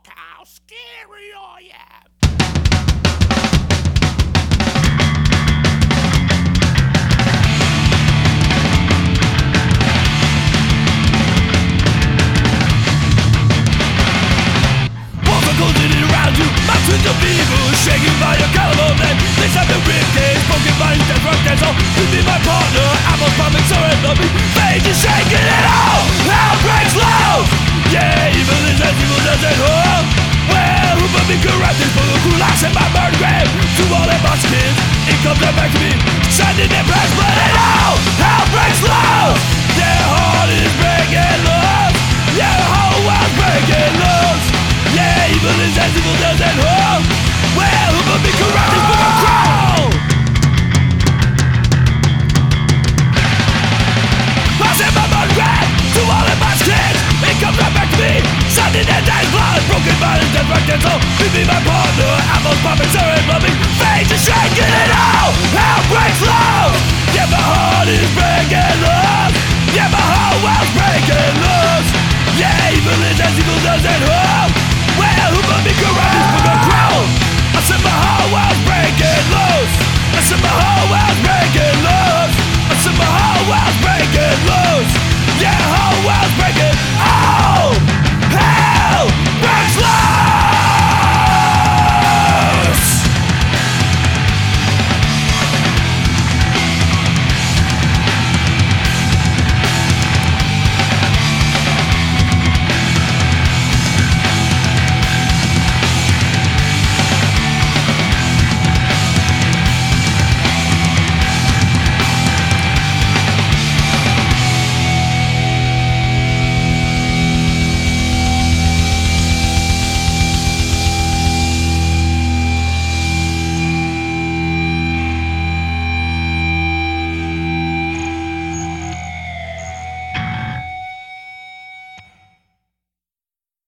Look how scary I am. Walls are closing in around you, mountains of evil shaking by your caliber men. This have been ribcage, broken minds, death, rock, dance. Oh, you be my partner, apples popping, so it love me. Fate is shaking it all, hell breaks loose. Yeah, evil is as evil doesn't hurt. Well, who but me corrupted for the cool ass in my burn grave. To all that boss kids, it comes right back to me. Shining their breath, but it all, hell breaks loose. Their heart is breaking loose. Yeah, the whole world's breaking loose. Yeah, evil is as evil doesn't hurt. Well, who but me corrupted for the crown. I send my burn grave to all that boss kids. It comes right back to me. Shining their day's blood, broken bodies, death, rock, dance. Oh, you be my partner, apples popping, so it love me. Fate is shaking it all, hell breaks loose. Yeah, my heart is breaking loose.